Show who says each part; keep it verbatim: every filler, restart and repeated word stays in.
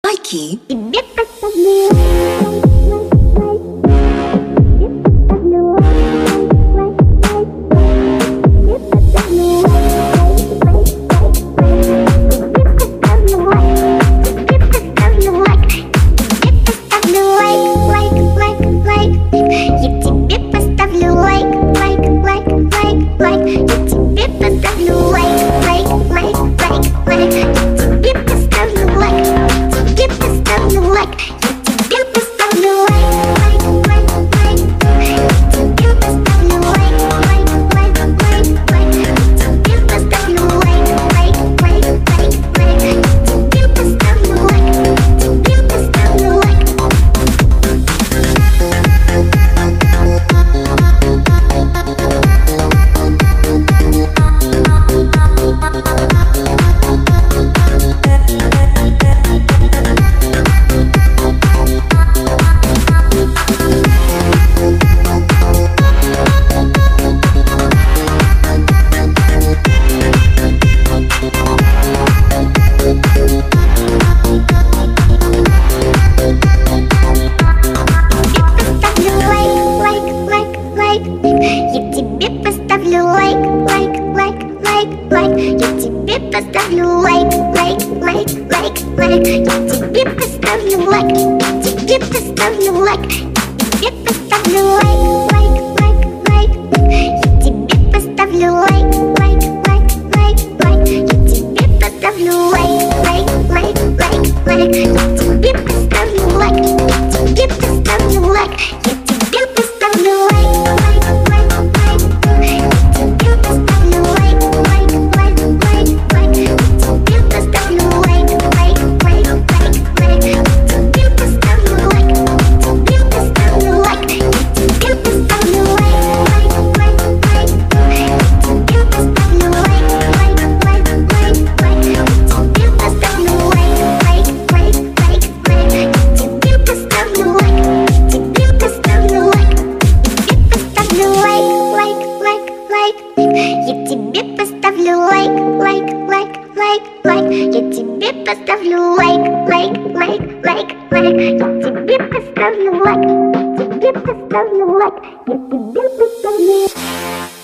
Speaker 1: Лайки.
Speaker 2: Тебе поставлю лайк, лайк, лайк, лайк, лайк. Я тебе поставлю лайк, тебе поставлю лайк, тебе поставлю лайк, лайк, лайк, лайк. Я тебе поставлю лайк, лайк, лайк, лайк, лайк. Я тебе поставлю лайк, лайк, лайк, лайк, лайк. Я тебе поставлю лайк, тебе поставлю лайк. Я тебе поставлю лайк, лайк, лайк, лайк. Я тебе поставлю лайк, лайк, лайк, лайк, лайк. Я тебе поставлю лайк, лайк, лайк, лайк, лайк. Я тебе поставлю лайк, тебе поставлю лайк. Я тебе поставлю лайк, лайк, лайк, лайк. Я тебе поставлю лайк, лайк, лайк, лайк, лайк. Я тебе поставлю лайк, лайк, лайк, лайк, лайк. Я тебе поставлю лайк, тебе поставлю лайк. Тебе поставлю лайк, лайк, лайк, лайк. Я тебе поставлю лайк, лайк, лайк, лайк, лайк. Я тебе поставлю лайк, лайк, лайк, лайк, лайк. Я тебе поставлю лайк, тебе поставлю лайк. Я тебе поставлю